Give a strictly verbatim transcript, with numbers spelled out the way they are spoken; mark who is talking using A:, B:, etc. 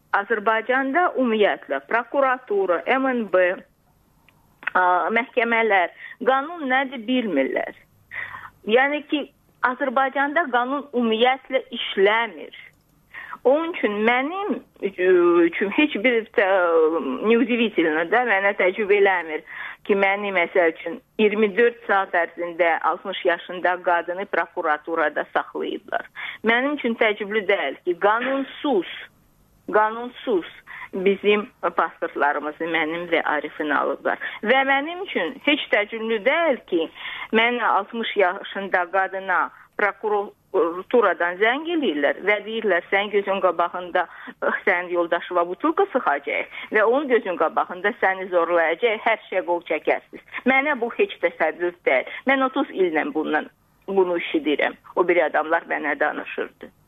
A: Azərbaycanda ümumiyyətlə prokuratura, M N B, məhkəmələr qanun nədir bilmirlər. Yəni ki, Azərbaycanda qanun ümumiyyətlə işləmir. Onun üçün mənim üçün heç bir neudivительно da mənə təcrübə eləmir ki, məni məsəl üçün iyirmi dörd saat ərzində altmış yaşında qadını prokuraturada saxlayıblar. Mənim üçün təcrübə deyil ki, qanunsuz, qanunsuz bizim pasportlarımızı mənim və Arifin alıblar. Və mənim üçün heç təcrübə deyil ki, mən altmış yaşında qadına prokuraturadan zəng eləyirlər və deyirlər, sən gözün qabağında sənin yoldaşıva butulka sıxacaq və onun gözün qabağında səni zorlayacaq, hər şey qol çəkərsiz. Mənə bu heç təsəvvüf deyil. Mən otuz illə bundan, bunu işidirəm. O bir adamlar mənə danışırdı.